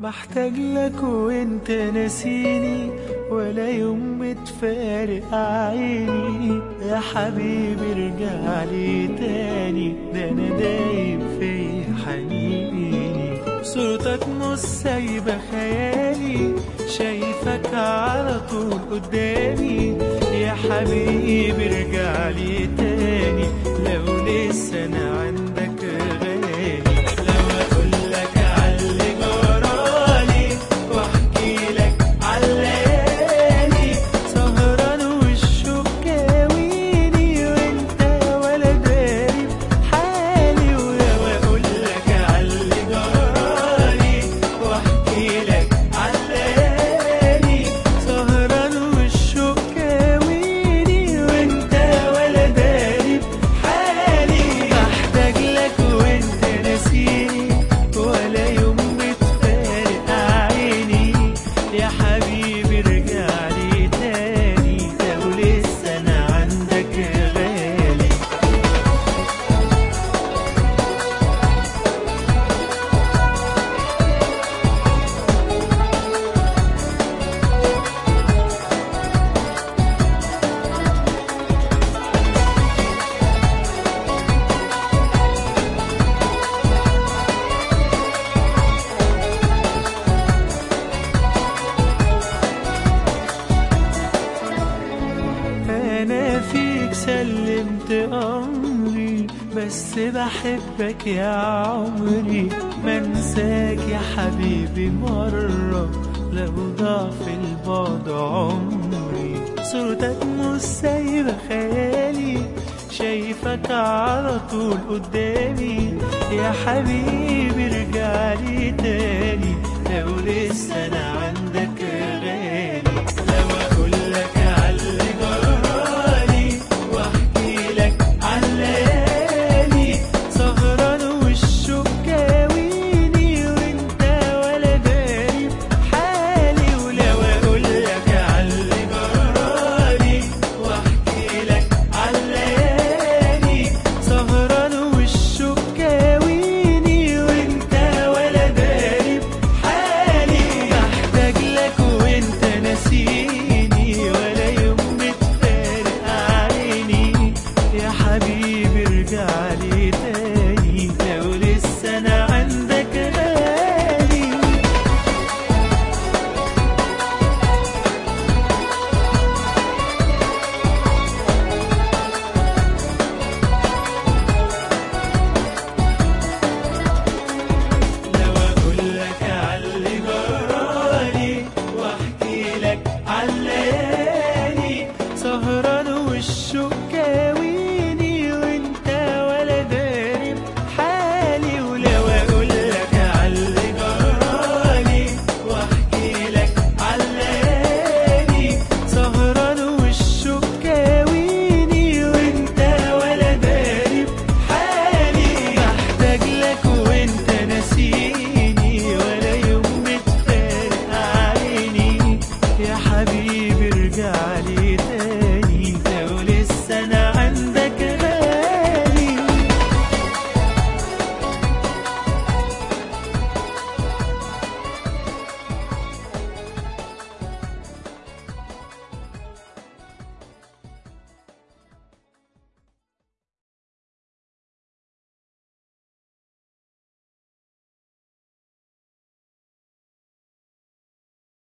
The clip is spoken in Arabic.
محتاج لك وانت ناسيني، ولا يوم بتفارق عيني. يا حبيبي ارجع لي تاني، ده انا دايب في حنيني. صورتك مش سايبة خيالي، شايفك على طول قدامي. يا حبيبي ارجع لي تاني، لو لسه انا عندك غالي. لو اقولك عاللي جرالي واحكي لك عالليالي، سهران والشوق كاويني وانت ولا داري بحالي. ولو اقولك عاللي جرالي واحكي لك عالليالي، سهران والشوق كاويني وانت ولا داري بحالي. محتاج لك وانت ناسيني، ولا يوم بتفارق عيني. يا حبيبي ارجع لي تاني، لو لسه انا عندك غالي. أنا فيك سلمت أمري، بس بحبك يا عمري. منساك يا حبيبي مرة، لو ضاع في البعد عمري. صورتك مش سايبة خيالي، شايفك على طول قدامي. يا حبيبي ارجع لي تاني، لو لسه أنا عندي